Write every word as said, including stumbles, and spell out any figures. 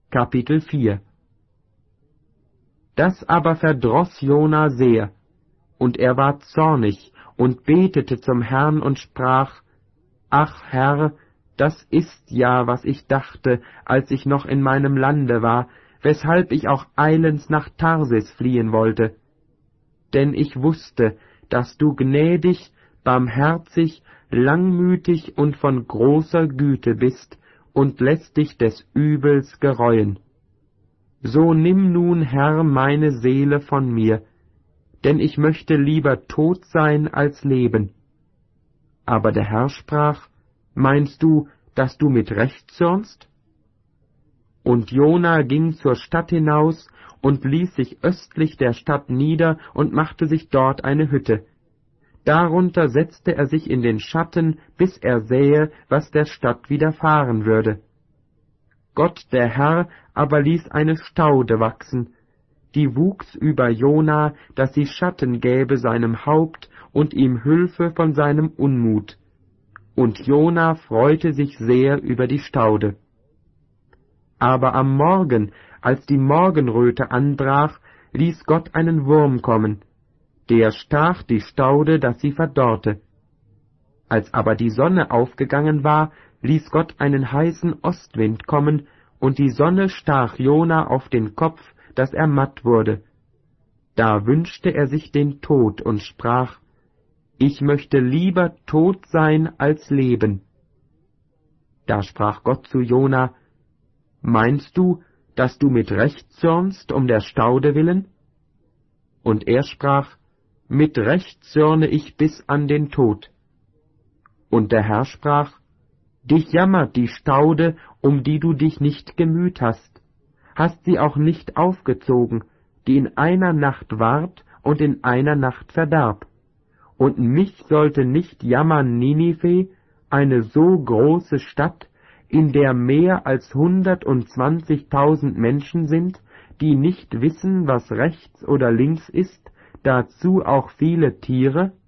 Kapitel vier. Das aber verdroß Jona sehr, und er ward zornig und betete zum Herrn und sprach: Ach Herr, das ist ja, was ich dachte, als ich noch in meinem Lande war, weshalb ich auch eilends nach Tarsis fliehen wollte. Denn ich wusste, dass du gnädig, barmherzig, langmütig und von großer Güte bist und lässt dich des Übels gereuen. So nimm nun, Herr, meine Seele von mir, denn ich möchte lieber tot sein als leben. Aber der Herr sprach: Meinst du, dass du mit Recht zürnst? Und Jona ging zur Stadt hinaus und ließ sich östlich der Stadt nieder und machte sich dort eine Hütte. Darunter setzte er sich in den Schatten, bis er sähe, was der Stadt widerfahren würde. Gott der Herr aber ließ eine Staude wachsen, die wuchs über Jona, dass sie Schatten gäbe seinem Haupt und ihm Hülfe von seinem Unmut. Und Jona freute sich sehr über die Staude. Aber am Morgen, als die Morgenröte anbrach, ließ Gott einen Wurm kommen, der stach die Staude, dass sie verdorrte. Als aber die Sonne aufgegangen war, ließ Gott einen heißen Ostwind kommen, und die Sonne stach Jona auf den Kopf, dass er matt wurde. Da wünschte er sich den Tod und sprach: Ich möchte lieber tot sein als leben. Da sprach Gott zu Jona: Meinst du, dass du mit Recht zürnst um der Staude willen? Und er sprach: Mit Recht zürne ich bis an den Tod. Und der Herr sprach: Dich jammert die Staude, um die du dich nicht gemüht hast, hast sie auch nicht aufgezogen, die in einer Nacht ward und in einer Nacht verdarb. Und mich sollte nicht jammern Ninive, eine so große Stadt, in der mehr als hundertundzwanzigtausend Menschen sind, die nicht wissen, was rechts oder links ist, dazu auch viele Tiere?